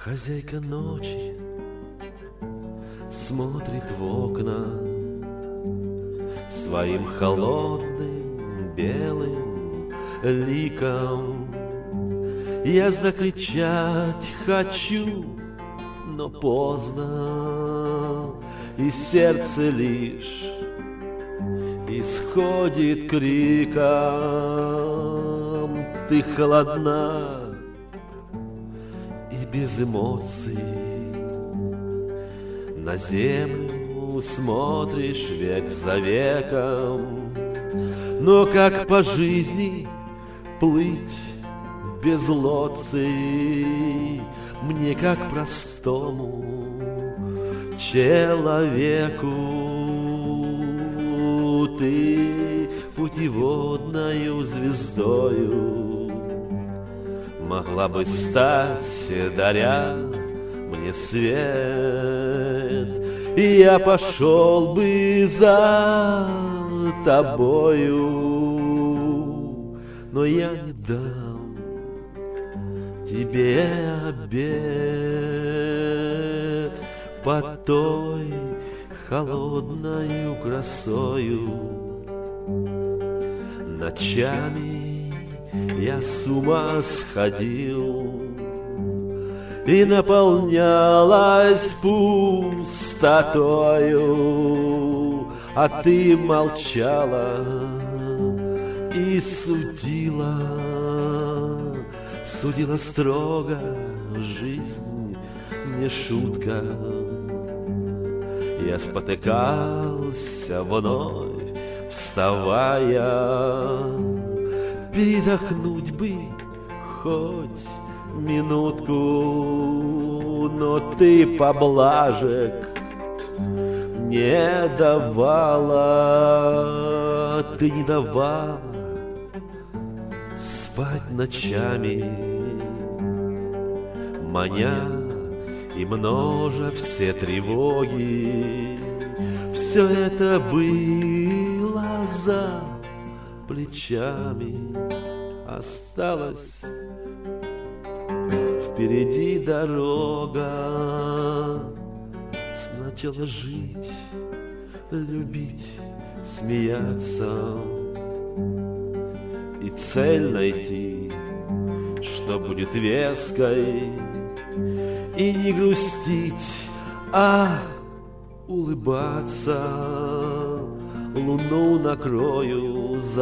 Хозяйка ночи смотрит в окна своим холодным белым ликом. Я закричать хочу, но поздно, и сердце лишь исходит криком. Ты холодна и без эмоций, на землю смотришь век за веком. Но как по жизни плыть без лоций мне, как простому человеку? Ты путеводною звездою могла бы стать, даря мне свет, и я пошел бы за тобою, но я не дам тебе обед под той холодною красою. Ночами я с ума сходил, и наполнялась пустотою, а ты молчала и судила строго. Жизнь не шутка. Я спотыкался вновь, вставая, передохнуть бы хоть минутку, но ты поблажек не давала, ты не давала спать ночами, маня и множа все тревоги. Все это было за плечами, осталось впереди дорога. Сначала жить, любить, смеяться и цель найти, что будет веской, и не грустить, а улыбаться. Луну накрою